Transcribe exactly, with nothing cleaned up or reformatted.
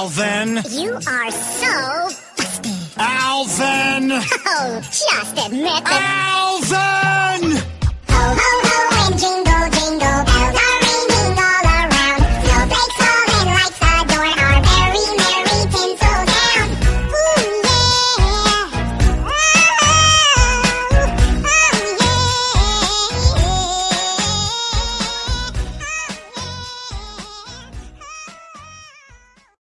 Alvin! You are so busted. Alvin! Oh, just admit that... Alvin!